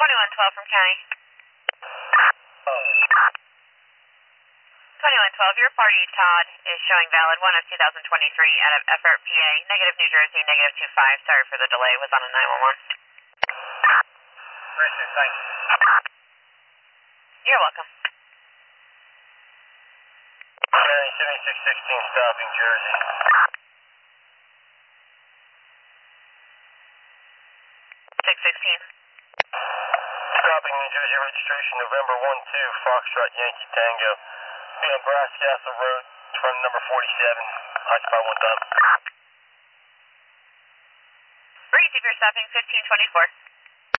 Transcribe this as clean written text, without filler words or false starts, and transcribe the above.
2112 from county. 2112, your party, Todd, is showing valid 1 of 2023 out of Effort, PA, negative New Jersey, negative 25. Sorry for the delay, was on a 911. Appreciate it, thanks. You're welcome. County 7616, stopping Jersey. 616. Stopping New Jersey registration, November 12, Foxtrot Yankee Tango. Be on Brass Castle Road, front number 47, occupy 1 time. Breeze, if you're stopping 1524.